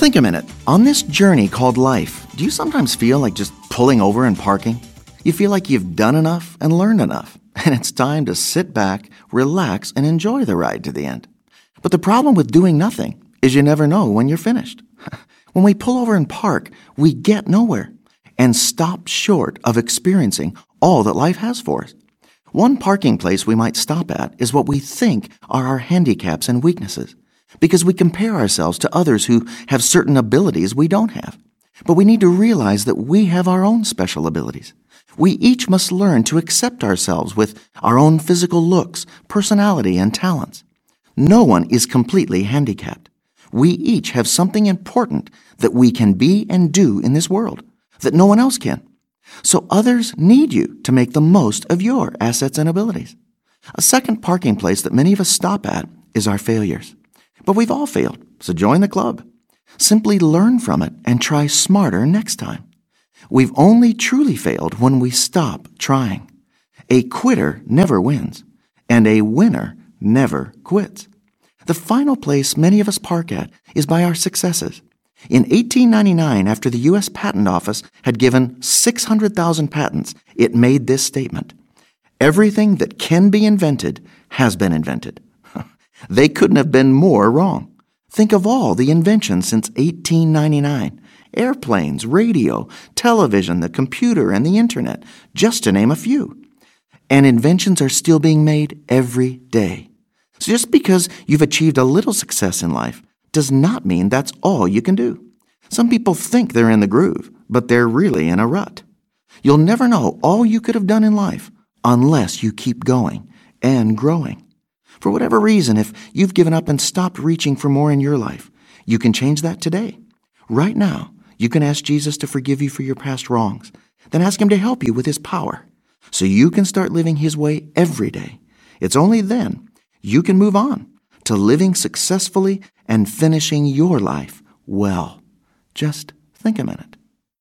Think a minute. On this journey called life, do you sometimes feel like just pulling over and parking? You feel like you've done enough and learned enough, and it's time to sit back, relax, and enjoy the ride to the end. But the problem with doing nothing is you never know when you're finished. When we pull over and park, we get nowhere and stop short of experiencing all that life has for us. One parking place we might stop at is what we think are our handicaps and weaknesses, because we compare ourselves to others who have certain abilities we don't have. But we need to realize that we have our own special abilities. We each must learn to accept ourselves with our own physical looks, personality, and talents. No one is completely handicapped. We each have something important that we can be and do in this world that no one else can. So others need you to make the most of your assets and abilities. A second parking place that many of us stop at is our failures. But we've all failed, so join the club. Simply learn from it and try smarter next time. We've only truly failed when we stop trying. A quitter never wins, and a winner never quits. The final place many of us park at is by our successes. In 1899, after the U.S. Patent Office had given 600,000 patents, it made this statement: "Everything that can be invented has been invented." They couldn't have been more wrong. Think of all the inventions since 1899. Airplanes, radio, television, the computer, and the internet, just to name a few. And inventions are still being made every day. So just because you've achieved a little success in life does not mean that's all you can do. Some people think they're in the groove, but they're really in a rut. You'll never know all you could have done in life unless you keep going and growing. For whatever reason, if you've given up and stopped reaching for more in your life, you can change that today. Right now, you can ask Jesus to forgive you for your past wrongs, then ask Him to help you with His power, so you can start living His way every day. It's only then you can move on to living successfully and finishing your life well. Just think a minute.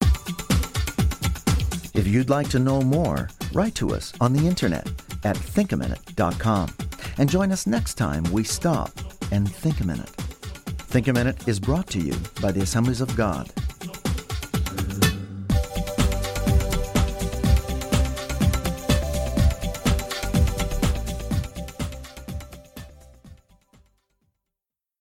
If you'd like to know more, write to us on the internet at thinkaminute.com. And join us next time we stop and think a minute. Think a Minute is brought to you by the Assemblies of God.